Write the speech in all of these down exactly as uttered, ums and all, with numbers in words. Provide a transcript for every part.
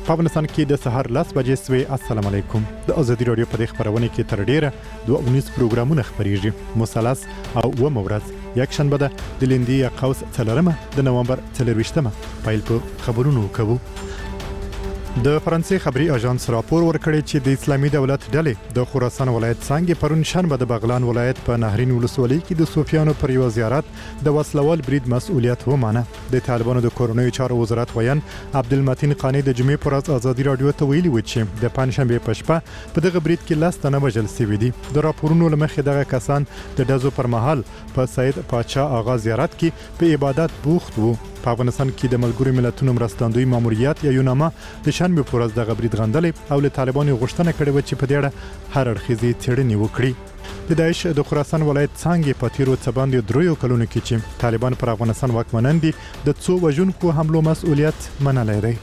په افغانستان کې د سهار لس بجې سوې. السلام علیکم. د ازادي راډیو په دې خبرونه کې تر ډیره دوه اونیز پروګرامونه خبريږي. مثلث او و مورز یک شنبه ده د لندي قوس څلورمه د نومبر څلرويشتمه پایل په خبرونو کوو. د فرانسې خبري اژانس راپور ورکړی چې د اسلامي دولت ډلې د خراسان ولایت څنګه پرون شنبه د بغلان ولایت په نهرین ولسوالۍ کې د صوفیانو پر یو زیارت د وسلوال برید مسؤلیت ومانه. د طالبانو د کورونوي چارو وزارت ویان عبدالمتین قانی د جمعې پر ورځ ازادي رادیو ته ویلي و چې د پنځشنبه په شپه په دغه برید کې لاس تنه وژل شوي دي. د راپورونو لمخې دغه کسان د دزو پر مهال په سید پاچا آغا زیارت کې په عبادت بوخت وو. په افغانستان کې د ملګرو ملتونو مرستندوی ماموریت یا یوناما د شنبه پر ورځ د برید غندلې او له طالبانو غوښتنه کړې و چې په دې اړه هر اړخیزې څېړنې وکړي. د داعش د خراسان ولایت څنګه په تیرو څه باندې دریو کلونو کې چې طالبان پر افغانستان واکمنان دي د څو وژونکو حملو مسؤلیت منلی دی.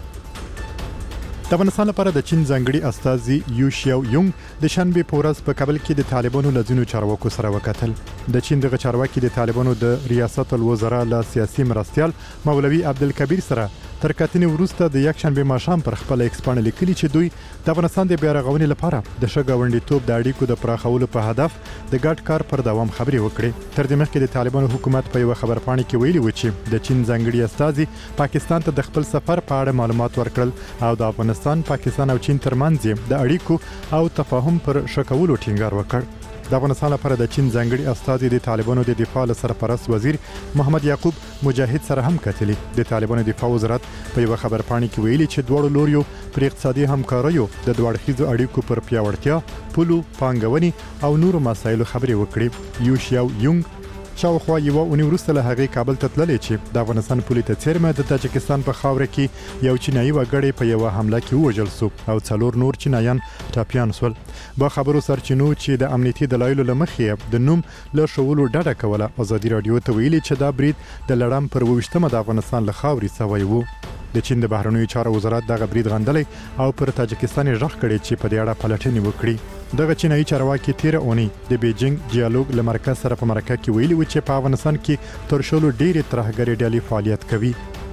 د افغانستان لپاره د چین ځانګړي استازي یو شیاو یونګ د شنبه په ورځ په کابل کې د طالبانو لزینو چارواکو سره وکتل. د چین دغه چارواکي د طالبانو د ریاست الوزرا له سیاسي مرستيال مولوي عبدالکبیر سره تر کتنې وروسته د یک شنبه ماښام پر خپل ایکسپان لیکلي چې دوی د افغانستان د بیارغونې لپاره د شګاونډیتوب د اړیکو د پراخولو په هدف د ګډ کار پر دوام خبرې وکړي. تر دې مخکې د طالبانو حکومت په یو خبرپاڼه کې ویلي و چې د چین ځانګړي استازي پاکستان ته د خپل سفر په اړه معلومات ورکړل او د افغانستان، پاکستان او چین ترمنځ د اړیکو او تفاهم پر شکولو ټینګار وکړ. د افغانستان لپاره د چین ځانګړي استازي د طالبانو د دفاع سرپرست وزیر محمد یعقوب مجاهد سره هم کتلي. د طالبانو دفاع وزارت په یو خبرپاڼه کې ویلي چې دوه لوريو پر اقتصادي همکاریو د دوه اړخیزو اړیکو پر پیاوړتیا، پولو، پانګونې او نورو مسایلو خبرې وکړي. یو شیاو یونګ شاوخوا یو اونۍ وروسته له هغې کابل ته تللی چې د افغانستان پولې ته څیرمه د تاجکستان په خاوره کې یو چینایي وګړی په یوه حمله کې ووژل شو او څلور نور چینایان ټاپیان شول. با خبرو سرچینو چې د امنیتي دلایلو له مخې د نوم له شولو ډډه کوله ازادي رادیو ته ویلي چې دا برید د لړم پر اوویشتمه د افغانستان له خاورې سوی و. د چین د بهرنیو چارو وزارت دغه برید غندلی او پر تاجکستان یې غږ کړی چې په دې اړه پلټنې وکړي. دغه چینایي چارواکي تیره اونۍ د بیجینګ ډیالوګ له مرکز سره په مرکه کې ویلي و چې په افغانستان کې تر شلو ډېرې ترهګرې ډلې فعالیت کوي.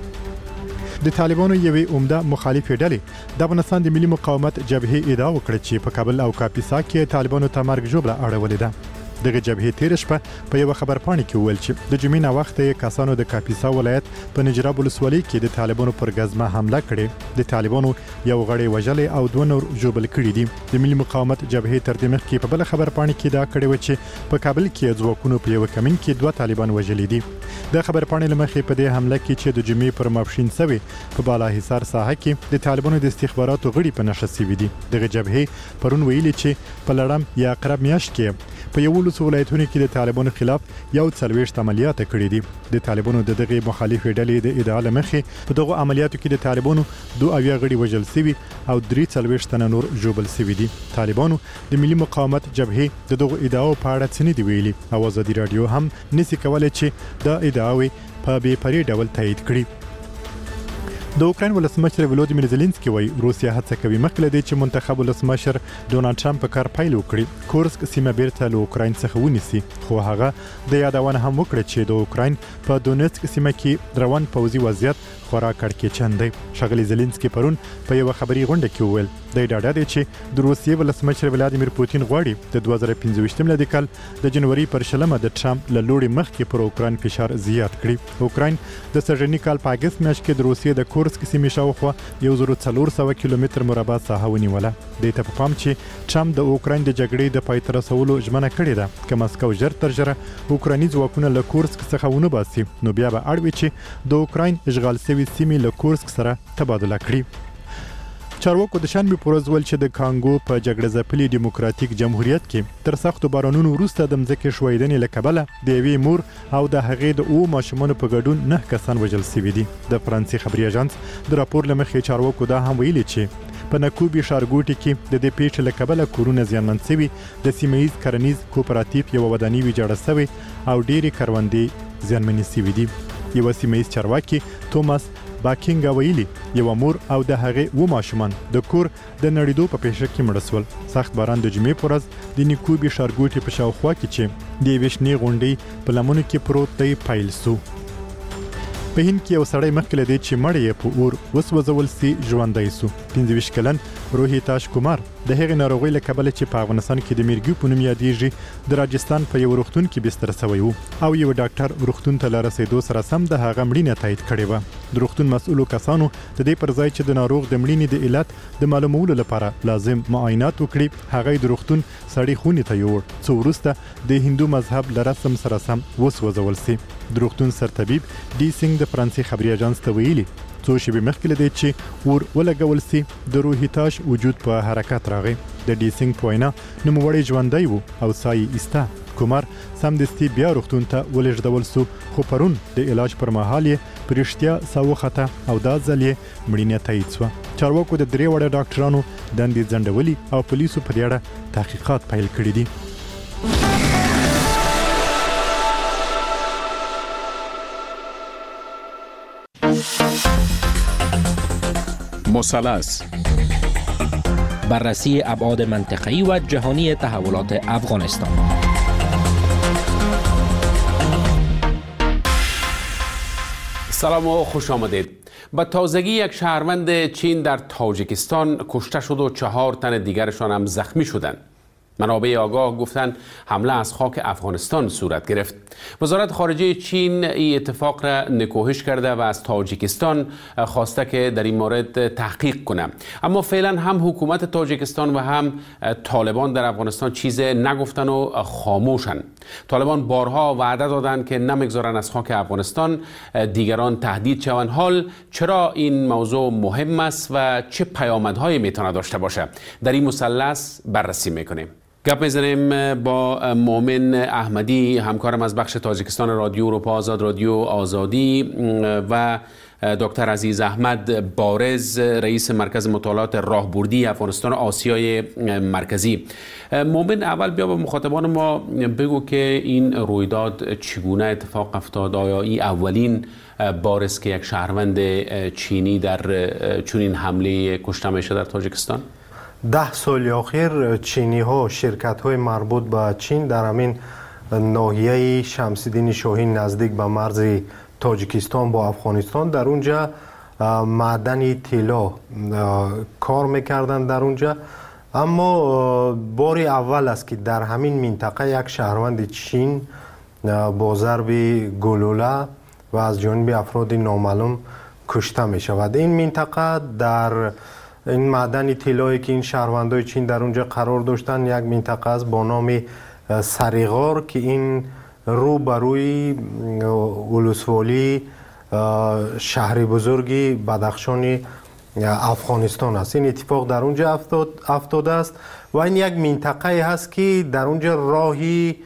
د طالبانو یوې عمده مخالفې ډلې د افغانستان د ملي مقاومت جبهې ادعا وکړه چې په کابل او کاپیسا کې طالبانو ته مرګ ژوبله اړولې ده. دغه جبهې تیر شپه په یو خبرپاڼه کې وویل چې د جمعې نه وخت کسانو د کاپیسا ولایت په نجراب ولسوالۍ کې د طالبانو پر غزمه حمله کړې. د طالبانو یو غړی وژلې او دوه نور ژوبل کړي دي. د ملي مقاومت جبهې تر دې مخکې په بل خبرپاڼه کې دا کړی و چې په کابل کې ځواکونو په یو کمین کې دوه طالبان وژلي دي. د خبرپاڼې لمخې په دې حمله کې چې د جمعې پر ماپښین سوي په بالا حصار ساحه کې د طالبانو د استخباراتو غړي په نشه سوي دي. دغه جبهې پرون ویلي چې په لړم یا اقرب میاشت کې په یو ولسو ولایتونو کې د طالبانو خلاف یو څلوېښت عملیات کړي دي. د طالبانو د دغه مخالفې ډلې د ادعا لمخې په دغه عملیاتو کې د طالبانو دوه اویا غړي وژل شوي او درې څلوېښت تنه نور ژوبل شوي دي. طالبانو د ملي مقاومت جبهې د دغه ادعاو په اړه څه نه دي ویلي او ازادي رادیو هم نشي کولای چې دا ادعاوې په بې پرې ډول تایید کړي. د اوکراین ولسمشر ولودیمیر زيلنسکي وایي روسیا هڅه کوي مخکې دی چې منتخب ولسمشر ډونالد ټرمپ په کار پیل وکړي کورسک سیمه بیرته له اوکراین څخه ونیسي. خو هغه د یادونه هم وکړه چې د اوکراین په دونیتسک سیمه کې روان پوځي وضعیت خورا کړکېچن دی. ښاغلي زيلنسکي پرون په یو خبري غونډه کې وویل د ډاډه دی چې د روسیې ولسمشر ولادیمیر پوتین غواړي د دوه زره پنځه ویشتم کال د جنوري پر شلمه د ټرمپ له لوري مخکې پر اوکراین فشار زیات کړي. اوکراین د سږني کال په اګست میاشت کې د روسیې د کورسک سیمې شاوخوا یو زر څلور سوه کیلومتر مربع ساحه ونیوله. د ته په پام چې ټرمپ د اوکراین د جګړې د پای ته رسولو ژمنه کړې ده که مسکو ژر تر ژره اوکرایني ځواکونه له کورسک څخه ونه باسي نو بیا به اړ وي چې د اوکراین اشغال شوي سیمې له کورسک سره تبادله کړي. چارواکو د شنبه پر ورځ ویل چې د کانګو په جګړه ځپلي دیموکراتیک جمهوریت کې تر سختو بارانونو وروسته د مځکې ښویدنې له کبله د یوې مور او د هغې د اوو ماشومانو په ګډون نه کسان وژل شوي دي. د فرانسې خبري اژانس د راپور له مخې چارواکو دا هم ویلي چې په نکوبي ښارګوټي کې د دې پیښې له کبله کورونه زیانمن شوي، د سیمه ییز کرنیز کوپراتیف یوه ودانۍ ویجاړه شوې او ډېرې کروندې زیانمنې شوي دي. یوه سیمه ییز چارواکي توماس باکینګ ویلي یو مور او د هغې و ماشومان د کور د نړیدو په پیښه کې مړه شول. سخت باران د جمعې په ورځ د نیکوبي ښارګوټي په شاوخوا کې چې د یوې شنې غونډۍ په لمنو کې پروت دی پیل شو. په هند کې یو سړی مخکې لدی چې مړ یې په اور وسوځول سي ژوندی سو. پنځه ویشت کلن روهیتاش کومار د هغې ناروغۍ له کبله چې په افغانستان کې د میرګي په نوم یادېږي د راجستان په یو روغتون کې بستر شوی و او یو ډاکټر روغتون ته له رسېدو سره سم د هغه مړینه تایید کړې وه. د روغتون مسؤلو کسانو د دې پر ځای چې د ناروغ د مړینې د علت د معلومولو لپاره لازم معاینات وکړي، هغه د روغتون سړی خونې ته یوړ څو وروسته د هندو مذهب له رسم سره سم وسوځول سي. د روغتون سرطبیب ډي سینګ د فرانسې خبري اژانس ته ویلي څو شېبې مخکې له دې چې اور ولګول سي د روهیتاش وجود په حرکت راغی. د ډي سینګ په وینا نوموړی ژوندی و او ساه یې ایسته. کومار سمدستي بیا روغتون ته ولېږدول سو، خو پرون د علاج پر مهال یې په رښتیا ساه وخته او دا ځل یې مړینه تایید سوه. چارواکو د درې وړه ډاکټرانو دندې ځنډولي او پولیسو په دې اړه تحقیقات پیل کړي دي. مثلث بررسی ابعاد منطقه‌ای و جهانی تحولات افغانستان. سلام و خوش آمدید. به تازگی یک شهروند چین در تاجیکستان کشته شد و چهار تن دیگرشان هم زخمی شدند. منابع آگاه گفتند حمله از خاک افغانستان صورت گرفت. وزارت خارجه چین این اتفاق را نکوهش کرده و از تاجیکستان خواسته که در این مورد تحقیق کنه. اما فعلا هم حکومت تاجیکستان و هم طالبان در افغانستان چیز نگفتن و خاموشن. طالبان بارها وعده دادند که نمیگذارن از خاک افغانستان دیگران تهدید شوند. حال چرا این موضوع مهم است و چه پیامدهایی میتونه داشته باشه؟ در این مثلث بررسی میکنیم. گپ میزنیم با مومن احمدی، همکارم از بخش تاجیکستان رادیو اروپا آزاد، رادیو آزادی، و دکتر عزیز احمد بارز، رئیس مرکز مطالعات راهبردی افغانستان و آسیای مرکزی. مومن، اول بیا به مخاطبان ما بگو که این رویداد چگونه اتفاق افتاد؟ آیا این اولین بارز که یک شهروند چینی در چنین حمله کشته میشه در تاجیکستان؟ ده سال اخیر چینی ها شرکت های مربوط به چین در همین ناحیه شمس‌الدین شاهین نزدیک به مرز تاجیکستان با افغانستان در اونجا معدن طلا کار میکردن در اونجا. اما بار اول است که در همین منطقه یک شهروند چین با ضرب گلوله و از جانب افراد نامعلوم کشته می شود. این منطقه در این معدن طلایی که این شهروندای چین در اونجا قرار داشتن یک منطقه است با نام سریغار که این رو بروی ولسوالی شهر بزرگی بدخشان افغانستان است. این اتفاق در اونجا افتاد افتاده است و این یک منطقه هست که در اونجا راهی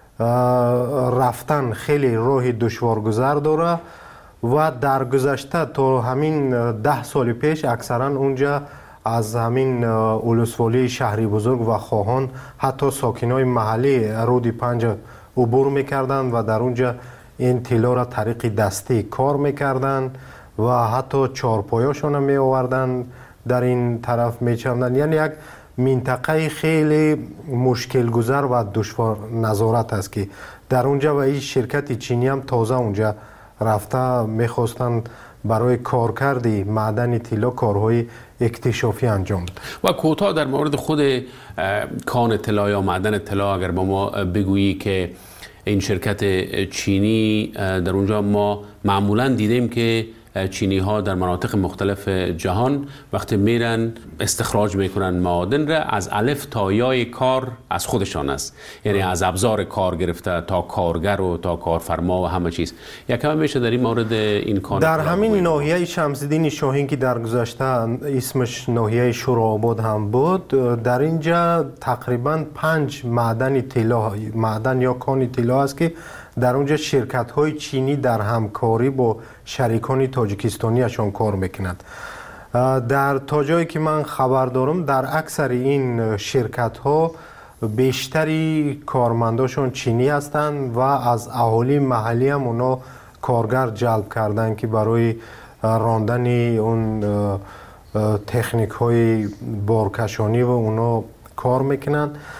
رفتن خیلی راه دشوارگذر داره و در گذشته تا همین ده سال پیش اکثرا اونجا از همین ولسوالی شهری بزرگ و خواهان حتی ساکنای محلی رود پنج عبور میکردند و در اونجا این طلا را طریق دستی کار میکردن و حتی چهارپایاشون هم می آوردن در این طرف میچردن. یعنی یک منطقه خیلی مشکل گذر و دشوار نظارت است که در اونجا و این شرکت چینی هم تازه اونجا رفته میخواستن برای کارکردی معدن طلا کارهای اکتشافی انجام بده. و کوتاه در مورد خود کان طلا یا معدن طلا اگر با ما بگویی که این شرکت چینی در اونجا ما معمولا دیدیم که چینی ها در مناطق مختلف جهان وقتی میرن استخراج میکنن معادن را از الف تا یای کار از خودشان است، یعنی از ابزار کار گرفته تا کارگر و تا کارفرما و همه چیز. یکم میشه در این مورد این کار در همین ناحیه شمس‌الدین شاهین که در گذشته اسمش ناحیه شورآباد هم بود، در اینجا تقریبا پنج معدن طلا معدن یا کان طلا است که در اونجا شرکت های چینی در همکاری با شریکان تاجیکستانیشان کار میکنند. در تا جایی که من خبر دارم در اکثر این شرکت ها بیشتری کارمنداشون چینی هستند و از اهالی محلی هم اونا کارگر جلب کردن که برای راندن اون تکنیک های بارکشانی و اونا کار میکنند.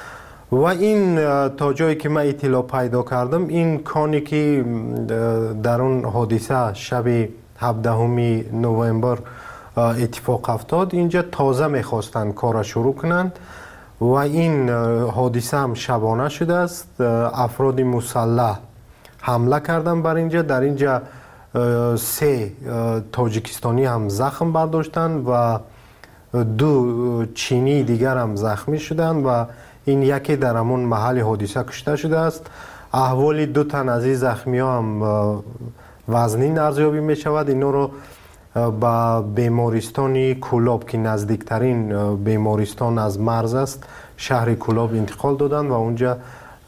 و این تا جایی که من اطلاع پیدا کردم این کانی که در اون حادثه شب هفدهم نوامبر اتفاق افتاد اینجا تازه میخواستن کار شروع کنند و این حادثه هم شبانه شده است. افراد مسلح حمله کردن بر اینجا. در اینجا سه تاجیکستانی هم زخم برداشتن و دو چینی دیگر هم زخمی شدند و این یکی در همون محل حادثه کشته شده است. احوال دو تن از این زخمی ها هم وزنین ارزیابی می شود. اینا رو با بیمارستان کولاب که نزدیکترین بیمارستان از مرز است شهر کولاب انتقال دادن و اونجا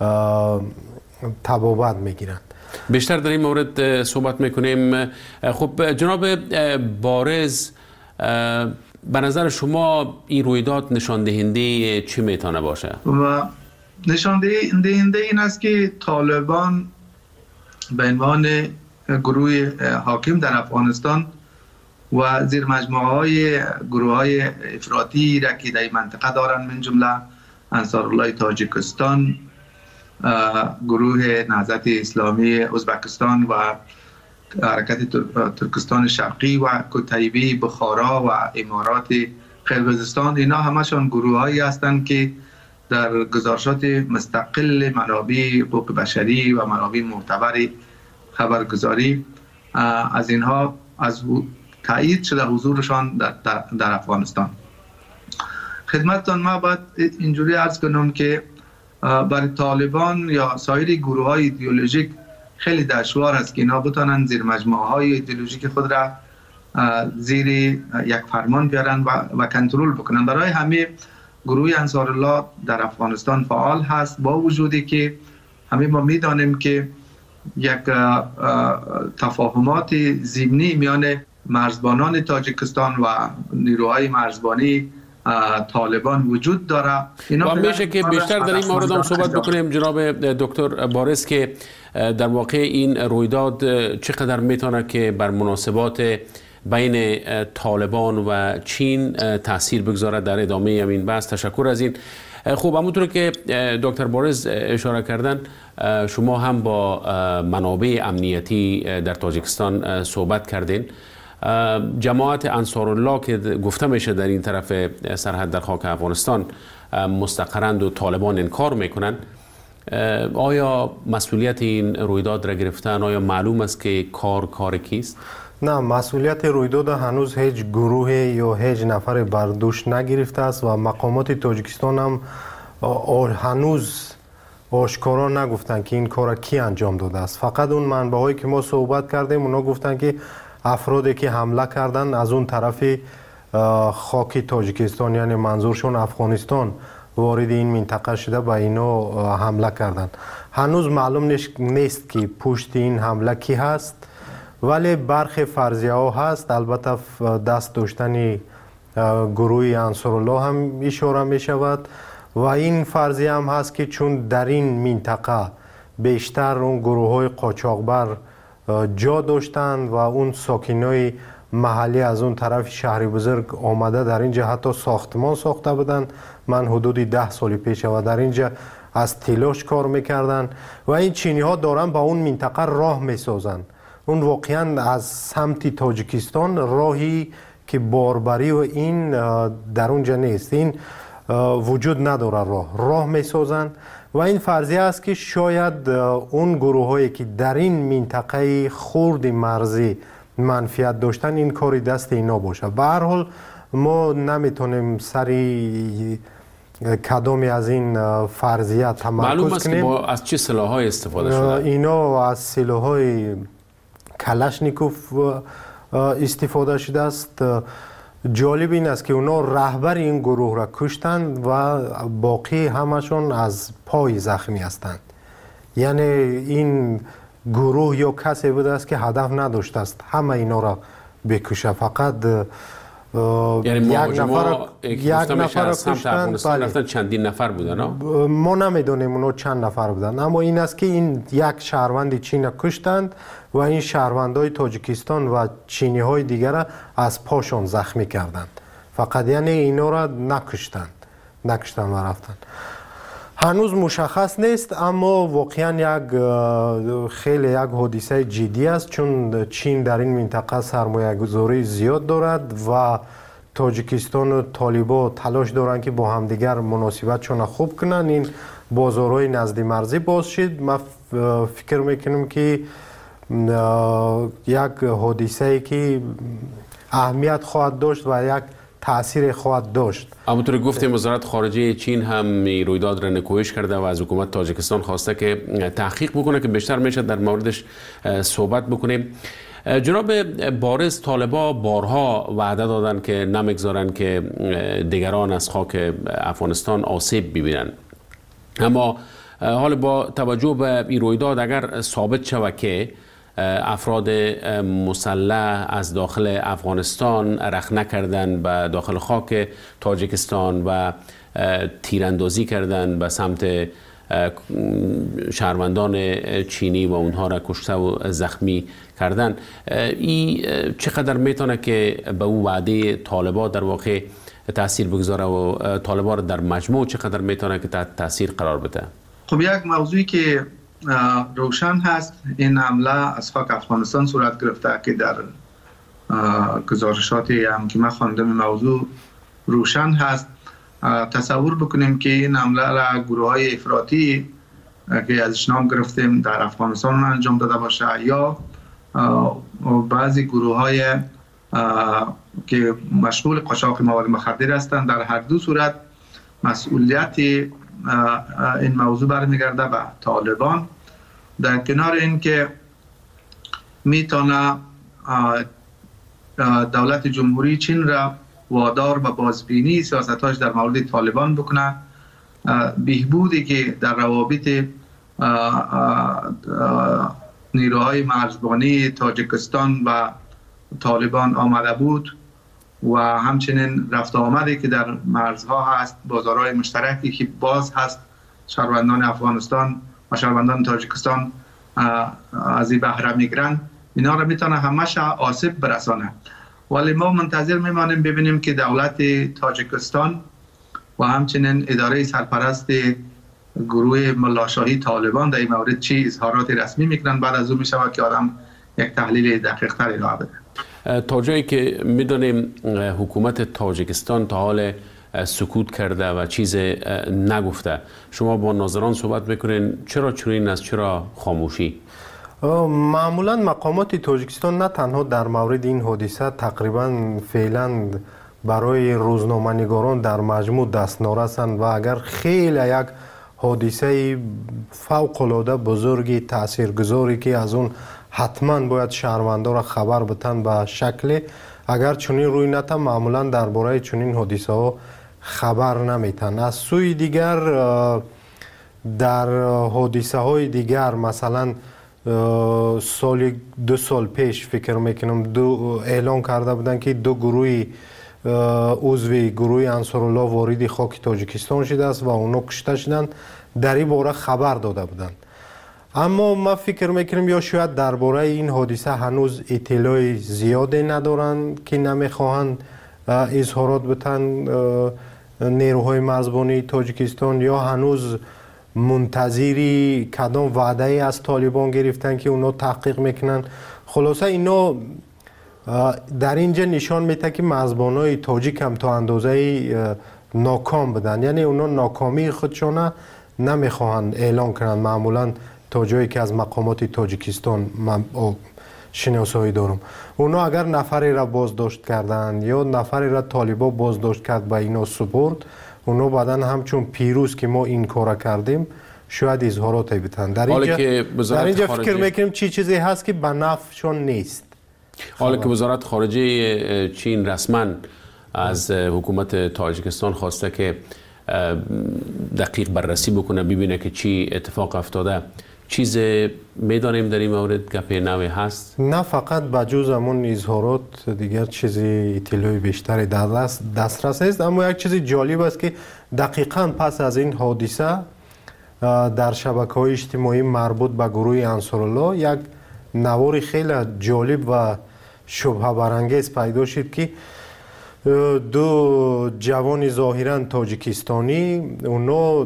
طبابت میگیرند. بیشتر در این مورد صحبت میکنیم. خب جناب بارز، به نظر شما این رویداد نشان دهنده چی میتونه باشه؟ و نشان دهنده این است که طالبان به عنوان گروه حاکم در افغانستان و زیر مجموعه های گروه های افراطی را که در منطقه دارند، من جمله انصارالله تاجیکستان، گروه نهضت اسلامی ازبکستان و حرکت ترکستان شرقی و کتیبه بخارا و امارات قرقیزستان، اینا همشان گروه هایی هستند که در گزارشات مستقل منابع حقوق بشری و منابع معتبر خبرگزاری از اینها از تایید شده حضورشان در, در, در افغانستان. خدمتتان ما باید اینجوری عرض کنم که برای طالبان یا سایر گروه های ایدئولوژیک خیلی دشوار است که اینا بتونن زیر مجموعه های ایدئولوژیک خود را زیر یک فرمان بیارن و, و کنترل بکنن. برای همه گروه انصارالله در افغانستان فعال هست، با وجودی که همه ما میدانیم که یک تفاهمات ضمنی میان مرزبانان تاجیکستان و نیروهای مرزبانی طالبان وجود داره. و میشه که بیشتر در این مورد هم صحبت بکنیم جناب دکتر بارز که در واقع این رویداد چقدر میتونه که بر مناسبات بین طالبان و چین تاثیر بگذاره در ادامه این بحث. تشکر از این. خوب، همونطور که دکتر بارز اشاره کردن، شما هم با منابع امنیتی در تاجیکستان صحبت کردین. جماعت انصارالله که گفته میشه در این طرف سرحد در خاک افغانستان مستقرند و طالبان انکار میکنن، آیا مسئولیت این رویداد را گرفتن؟ آیا معلوم است که کار کار کیست؟ نه، مسئولیت رویداد هنوز هیچ گروه یا هیچ نفر بر دوش نگرفته است و مقامات تاجیکستان هم هنوز آشکارا نگفتن که این کار کی انجام داده است. فقط اون منبع‌هایی که ما صحبت کردیم اونا گفتن که افرادی که حمله کردن از اون طرف خاک تاجیکستان، یعنی منظورشون افغانستان، وارد این منطقه شده و اینا حمله کردن. هنوز معلوم نیست که پشت این حمله کی هست، ولی برخی فرضیه ها هست. البته دست داشتن گروه انصارالله هم اشاره می شود و این فرضیه هم هست که چون در این منطقه بیشتر اون گروه های قاچاقبر جا داشتند و اون ساکنای محلی از اون طرف شهر بزرگ آمده در اینجا حتی ساختمان ساخته بودن. من حدود ده سال پیش و در اینجا از تلاش کار میکردن و این چینی ها دارن با اون منطقه راه میسازن. اون واقعا از سمت تاجیکستان راهی که باربری و این در اونجا نیست، این وجود نداره، راه راه میسازن و این فرضیه است که شاید اون گروه هایی که در این منطقه خرد مرزی منفیت داشتن این کاری دست اینا باشه. به هر حال ما نمیتونیم سری کدامی از این فرضیه تمرکز کنیم. معلوم است که با از چه سلاح‌های استفاده شده؟ اینا از سلاح‌های کلاشنیکوف استفاده شده است. جالب این است که اونا رهبر این گروه را کشتند و باقی همشون از پای زخمی هستند. یعنی این گروه یا کسی بوده است که هدف نداشته است همه اینا را بکشه، فقط یعنی یک نفر یک نفر کشتند. بله. چندین نفر بودن؟ ما نمیدونیم اونا چند نفر بودن، اما این است که این یک شهروند چین کشتند و این شهروندای تاجیکستان و چینی های دیگر از پاشون زخمی کردند. فقط یعنی اینا را نکشتند نکشتند و رفتند. هنوز مشخص نیست، اما واقعا یک خیلی یک حادثه جدی است، چون چین در این منطقه سرمایه گذاری زیاد دارد و تاجیکستان و طالبان تلاش دارند که با همدیگر مناسبتشون خوب کنن. این بازارهای نزدی مرزی باز شد. من فکر میکنم که یک حادثه ای که اهمیت خواهد داشت و یک تأثیر خواهد داشت. همونطور گفتیم وزارت خارجه چین هم رویداد را نکوهش کرده و از حکومت تاجیکستان خواسته که تحقیق بکنه که بیشتر میشه در موردش صحبت بکنیم. جناب بارز، طالبا بارها وعده دادن که نمیگذارن که دیگران از خاک افغانستان آسیب ببینن، اما حالا با توجه به این رویداد اگر ثابت شود که افراد مسلح از داخل افغانستان رخ نکردن به داخل خاک تاجیکستان و تیراندازی کردن به سمت شهروندان چینی و اونها را کشته و زخمی کردن، این چقدر میتونه که به او وعده طالبان در واقع تاثیر بگذاره و طالبان در مجموع چقدر میتونه که تحت تاثیر قرار بده؟ خب یک موضوعی که روشن هست، این حمله از خاک افغانستان صورت گرفته که در گزارشاتی هم که من خواندم موضوع روشن هست. تصور بکنیم که این حمله را گروه های افراطی که ازش نام گرفتیم در افغانستان انجام داده باشه یا بعضی گروه های که مشغول قاچاق مواد مخدر هستند، در هر دو صورت مسئولیت این موضوع برمیگرده به طالبان. در کنار این که میتونه دولت جمهوری چین را وادار به بازبینی سیاستاش در مورد طالبان بکنه، بهبودی که در روابط نیروهای مرزبانی تاجیکستان و طالبان آمده بود و همچنین رفت آمدی که در مرزها هست، بازارهای مشترکی که باز هست، شهروندان افغانستان و شهروندان تاجیکستان از این بهره میگیرن، اینا را میتونه همش آسیب برسانه. ولی ما منتظر میمانیم ببینیم که دولت تاجیکستان و همچنین اداره سرپرست گروه ملاشاهی طالبان در این مورد چی اظهارات رسمی میکنن، بعد از اون میشود که آدم یک تحلیل دقیق تر ارائه بده. تا جایی که میدونیم حکومت تاجیکستان تا حال سکوت کرده و چیز نگفته، شما با ناظران صحبت میکنین، چرا چنین است؟ چرا خاموشی؟ معمولا مقامات تاجیکستان نه تنها در مورد این حادثه تقریبا فعلا برای روزنامه‌نگاران در مجموع دستنارسند و اگر خیلی یک حادثه فوق‌العاده بزرگی تاثیرگذاری که از اون حتما باید شهروندان را خبر بدن به شکل، اگر چنین روی نته معمولا درباره چنین حادثه ها خبر نمیتن. از سوی دیگر در حادثه های دیگر مثلا سال دو سال پیش فکر میکنم دو اعلان کرده بودن که دو گروه عضوی گروه انصارالله وارد خاک تاجیکستان شده است و اونا کشته شدند، در این باره خبر داده بودند. اما ما فکر میکنم یا شاید درباره این حادثه هنوز اطلاع زیاده ندارند که نمیخواهند اظهارات بتن نیروهای مرزبانی تاجیکستان، یا هنوز منتظری کدام وعده ای از طالبان گرفتن که اونا تحقیق میکنن. خلاصه اینا در اینجا نشان میده که مرزبانای تاجیک هم تا اندازه ناکام بدن، یعنی اونا ناکامی خودشون نمیخواهند اعلان کنند. معمولا تا جایی که از مقامات تاجیکستان من شناسایی دارم، اونا اگر نفری را بازداشت کردن یا نفری را طالبان بازداشت کرد به اینا سپرد، اونا بعدن همچون پیروز که ما این کار کردیم شاید اظهاراتی بدن. در اینجا, در اینجا فکر میکنیم چی چیزی هست که به نفعشون نیست. حالا که وزارت خارجه چین رسما از حکومت تاجیکستان خواسته که دقیق بررسی بکنه ببینه که چی اتفاق افتاده، چیز میدانیم در این مورد گپ نوی هست؟ نه فقط بجز همون اظهارات دیگر چیزی اطلاعی بیشتری در دست دسترس است. اما یک چیز جالب است که دقیقاً پس از این حادثه در شبکه‌های اجتماعی مربوط به گروه انصارالله یک نوار خیلی جالب و شبهه برانگیز پیدا شد که دو جوان ظاهرا تاجیکستانی، اونا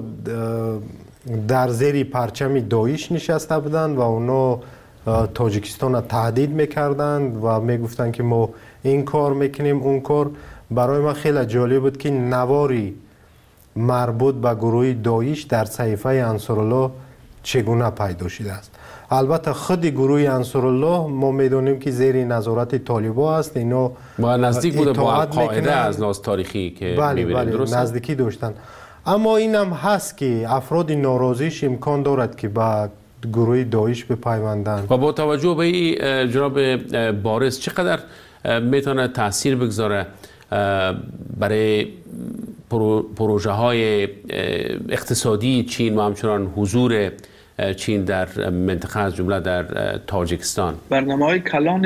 در زیر پرچم داعش نشسته بودند و اونا تاجیکستان را تهدید میکردند و میگفتند که ما این کار میکنیم اون کار. برای من خیلی جالب بود که نواری مربوط به گروه داعش در صحیفه انصارالله چگونه پیدا شده است. البته خود گروه انصارالله ما میدونیم که زیر نظارت طالبان است، اینا ما نزدیک بوده با القاعده از لحاظ تاریخی که بله می‌بینیم، بله درسته؟ نزدیکی داشتن. اما این هم هست که افراد ناراضیش امکان دارد که با گروه داعش بپیوندند. و با توجه به این جناب بارز چقدر میتونه تاثیر بگذاره برای پروژه های اقتصادی چین و همچنان حضور چین در منطقه از جمله در تاجیکستان؟ برنامه های کلان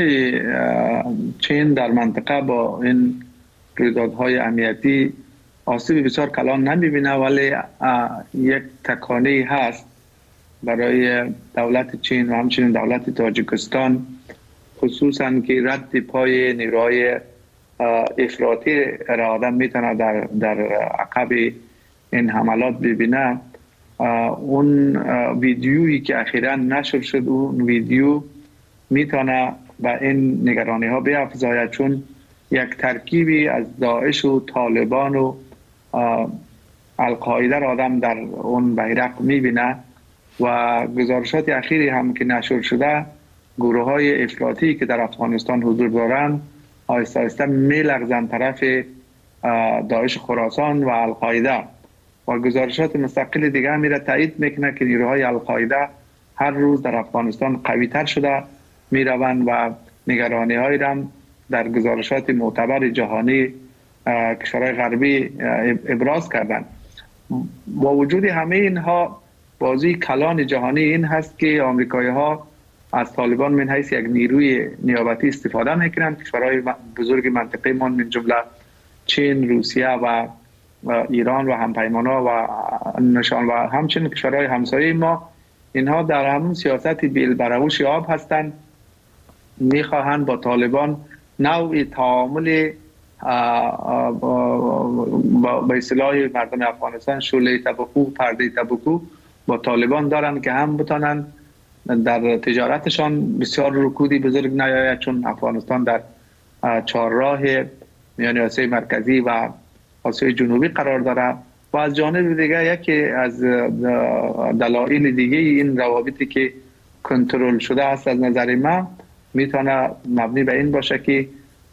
چین در منطقه با این رویدادهای امنیتی آسیب بسیار کلان نمیبینه، ولی یک تکانه هست برای دولت چین و همچنین دولت تاجیکستان، خصوصا که رد پای نیروهای افراطی را آدم میتونه در در عقب این حملات ببینه. اون ویدیویی که اخیراً نشر شد، اون ویدیو میتونه به این نگرانی ها بیافزاید، چون یک ترکیبی از داعش و طالبان و القاعده را آدم در اون بیرق میبینه. و گزارشات اخیری هم که نشر شده، گروه های افراطی که در افغانستان حضور دارند آهسته آهسته میلغزند طرف داعش خراسان و القاعده. و گزارشات مستقل دیگه میره تایید میکنه که نیروهای القاعده هر روز در افغانستان قوی تر شده میروند و نگرانی های هم در گزارشات معتبر جهانی کشورهای غربی ابراز کردند. با وجود همه اینها، بازی کلان جهانی این هست که آمریکایی ها از طالبان من حیث یک نیروی نیابتی استفاده میکنند. کشورهای بزرگ منطقه ما من جمله چین، روسیه و ایران و همپیمانها و نشان و همچنین کشورهای همسایه ما، اینها در همون سیاست بیل برهوش آب هستند. میخواهند با طالبان نوع تعامل با اصطلاح مردم افغانستان شعله طبقو پرده طبقو با طالبان دارند که هم بتانند در تجارتشان بسیار رکودی بزرگ نیاید، چون افغانستان در چهارراه میان آسیای مرکزی و آسیای جنوبی قرار داره. و از جانب دیگه یکی از دلایل دیگه این روابطی که کنترل شده است از نظر من میتونه مبنی به این باشه که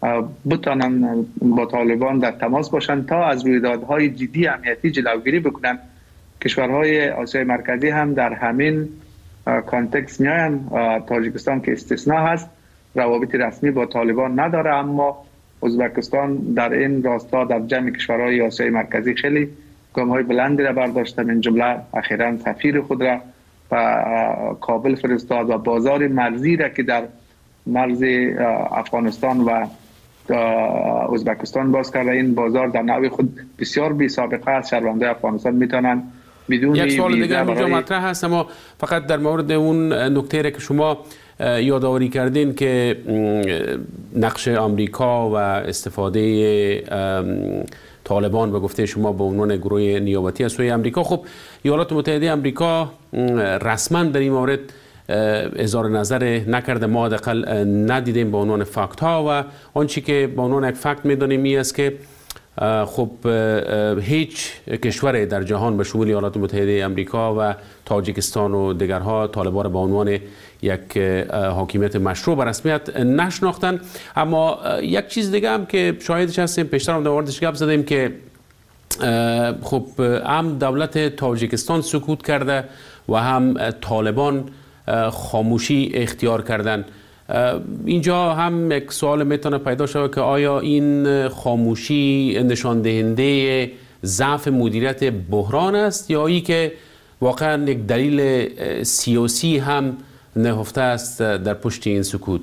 بتانن با طالبان در تماس باشن تا از رویدادهای جدی امنیتی جلوگیری بکنن. کشورهای آسیای مرکزی هم در همین کانتکست میاین. تاجیکستان که استثناء هست، روابط رسمی با طالبان نداره، اما ازبکستان در این راستا در جمع کشورهای آسیای مرکزی خیلی گام‌های بلندی را برداشته. من جمله اخیراً سفیر خود را و کابل فرستاد و بازار مرزی را که در مرز افغانستان و ازبکستان باز کرده. این بازار در نوع خود بسیار بی سابقه است. شهروندان افغانستان میتونن بدون یک سوال دیگه ویزا اینجا مطرح هست، اما فقط در مورد اون نکته که شما یادآوری کردین که نقش آمریکا و استفاده طالبان به گفته شما به عنوان گروه نیابتی از سوی آمریکا. خب ایالات متحده آمریکا رسما در این مورد اظهار نظر نکرده، ما حداقل ندیدیم به عنوان فکت ها، و آنچه که به عنوان یک فکت میدانیم این است که خب هیچ کشور در جهان به شمول ایالات متحده آمریکا و تاجیکستان و دیگرها طالبان به عنوان یک حاکمیت مشروع به رسمیت نشناختن. اما یک چیز دیگه هم که شاهدش هستیم، پیشتر هم در موردش گپ زدیم که خب هم دولت تاجیکستان سکوت کرده و هم طالبان خاموشی اختیار کردن. اینجا هم یک سوال میتونه پیدا شود که آیا این خاموشی نشان دهنده ضعف مدیریت بحران است یا ای که واقعا یک دلیل سیاسی هم نهفته است در پشت این سکوت؟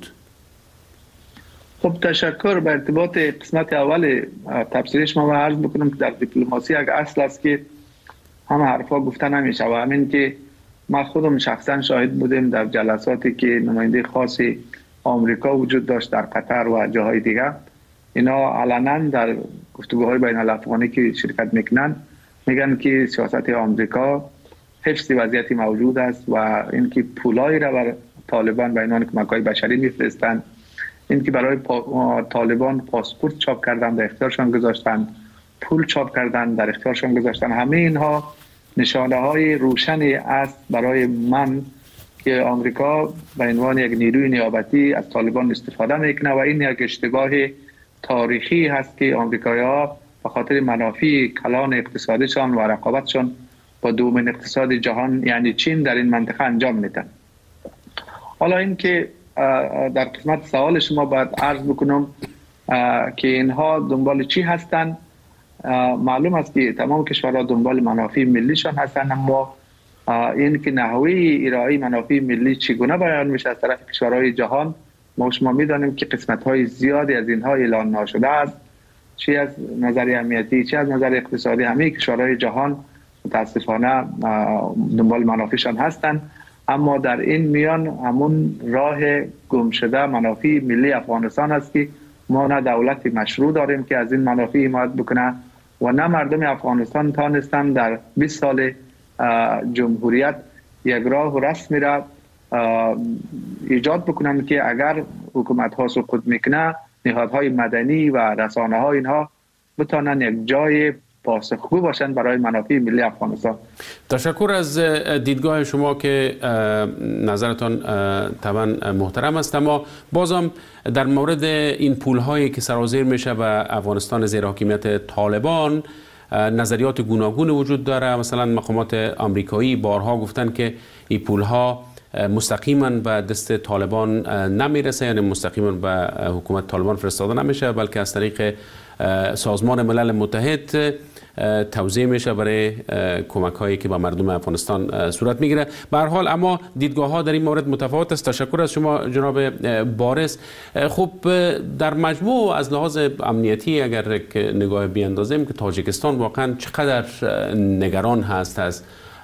خب تشکر. به ارتباط قسمت اول تفسیرش ما عرض بکنم که در دیپلماسی یک اصل است که همه حرفا گفته نمیشه و همین که ما خودم شخصا شاهد بودیم در جلساتی که نماینده خاصی آمریکا وجود داشت در قطر و جاهای دیگه. اینا علنا در گفتگوهای بین الافغانی که شرکت میکنن میگن که سیاست آمریکا حفظ وضعیتی موجود است و اینکه پولایی را بر طالبان به عنوان کمک‌های بشری میفرستند، اینکه برای پا... طالبان پاسپورت چاپ کردن در اختیارشان گذاشتن، پول چاپ کردن در اختیارشان گذاشتن، همه اینها نشانه های روشنی است برای من که آمریکا به عنوان یک نیروی نیابتی از طالبان استفاده میکنه و این یک اشتباه تاریخی هست که آمریکایی‌ها به خاطر منافع کلان اقتصادیشان و رقابتشان با دومین اقتصاد جهان یعنی چین در این منطقه انجام میدن. حالا این که در قسمت سوال شما باید عرض بکنم که اینها دنبال چی هستند. معلوم است که تمام کشورها دنبال منافع ملیشان هستند، اما این که نحوه ارائه منافع ملی چگونه بیان میشه از طرف کشورهای جهان، ما شما میدانیم که قسمت‌های زیادی از اینها اعلان نشده است، چی از نظر امنیتی چی از نظر اقتصادی. همه کشورهای جهان متاسفانه دنبال منافعشان هستند، اما در این میان همون راه گم شده منافع ملی افغانستان است که ما نه دولت مشروع داریم که از این منافع حمایت بکنه و نه مردم افغانستان تانستن در بیست سال جمهوریت یک راه و رسمی را ایجاد بکنن که اگر حکومت ها سقوط میکنه نهادهای مدنی و رسانه ها اینها بتانن یک جای پاسخگو باشند برای منافع ملی افغانستان. تشکر از دیدگاه شما که نظرتان طبعا محترم است، اما بازم در مورد این پول‌هایی که سرازیر میشه به افغانستان زیر حاکمیت طالبان نظریات گوناگون وجود داره. مثلا مقامات آمریکایی بارها گفتن که این پول‌ها مستقیما به دست طالبان نمیرسه، یعنی مستقیما به حکومت طالبان فرستاده نمیشه، بلکه از طریق سازمان ملل متحد توزیع میشه برای کمک هایی که به مردم افغانستان صورت میگیره. به هر حال اما دیدگاه ها در این مورد متفاوت است. تشکر از شما جناب بارز. خب در مجموع از لحاظ امنیتی اگر یک نگاه بیاندازیم که تاجیکستان واقعا چقدر نگران هست از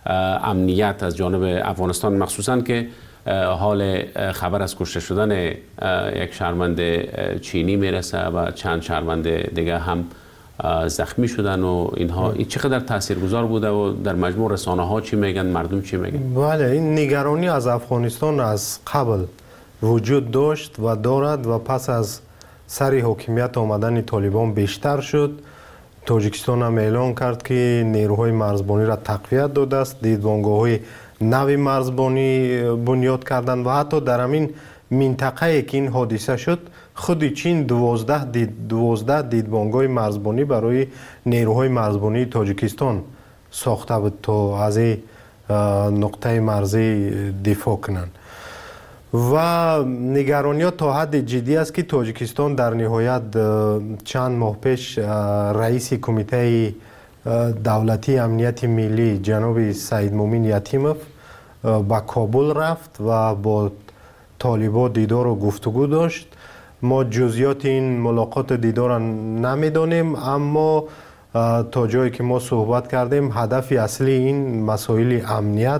امنیت از جانب افغانستان، مخصوصا که حال خبر از کشته شدن یک شهروند چینی میرسه و چند شهروند دیگه هم زخمی شدن و اینها این چقدر تاثیرگذار بوده و در مجموع رسانه ها چی میگن، مردم چی میگن؟ بله، این نگرانی از افغانستان از قبل وجود داشت و دارد و پس از سر حکومت آمدن طالبان بیشتر شد. تاجیکستان هم اعلان کرد که نیروهای مرزبانی را تقویت داده است، دیدبانگاه‌های نوی مرزبانی بنیاد کردن و حتی در همین منطقه که این حادثه شد خود چین دوازده دید دوازده دیدبانگاه مرزبانی برای نیروهای مرزبانی تاجیکستان ساخته بود تا از این نقطه مرزی دفاع کنند و نگرانیات تا حد جدی است که تاجیکستان در نهایت چند ماه پیش رئیس کمیته دولتی امنیت ملی جناب سید مومن یتیموف به کابل رفت و با طالبان دیدار و گفتگو داشت. ما جزئیات این ملاقات دیدار نمیدانیم، اما تا جایی که ما صحبت کردیم هدف اصلی این مسائل امنیت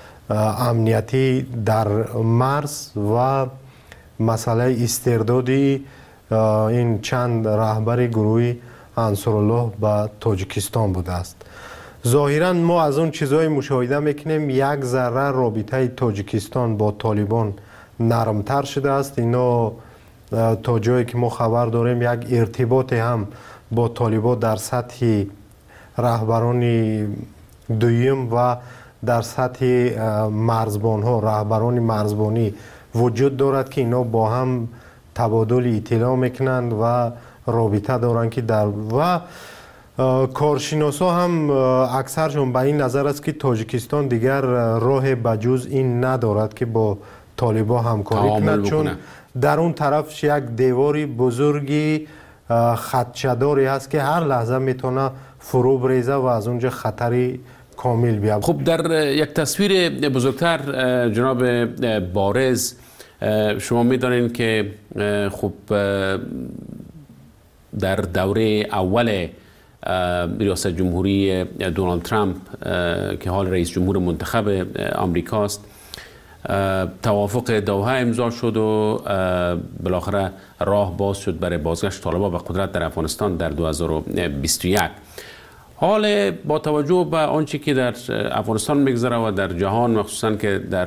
امنیتی در مرز و مسئله استردادی این چند رهبر گروه انصارالله به تاجیکستان بوده است. ظاهرا ما از اون چیزهای مشاهده میکنیم یک ذره رابطه تاجیکستان با طالبان نرمتر شده است. اینا تا جایی که ما خبر داریم یک ارتباط هم با طالبان در سطح رهبران دویم و در سطح مرزبان ها رهبران مرزبانی وجود دارد که اینا با هم تبادل اطلاع میکنند و رابطه دارند که در و کارشناسا هم اکثرشون به این نظر است که تاجیکستان دیگر راه بجز این ندارد که با طالبان همکاری کند، چون در اون طرف یک دیواری بزرگی خدشه‌داری هست که هر لحظه میتونه فرو بریزه و از اونجا خطری کامل بیاد. خب در یک تصویر بزرگتر جناب بارز، شما میدانین که خب در دوره اول ریاست جمهوری دونالد ترامپ که حال رئیس جمهور منتخب آمریکاست، توافق دوحه امضا شد و بالاخره راه باز شد برای بازگشت طالبان به قدرت در افغانستان در دو هزار و بیست و یک. حال با توجه به آنچه که در افغانستان میگذره و در جهان، مخصوصا که در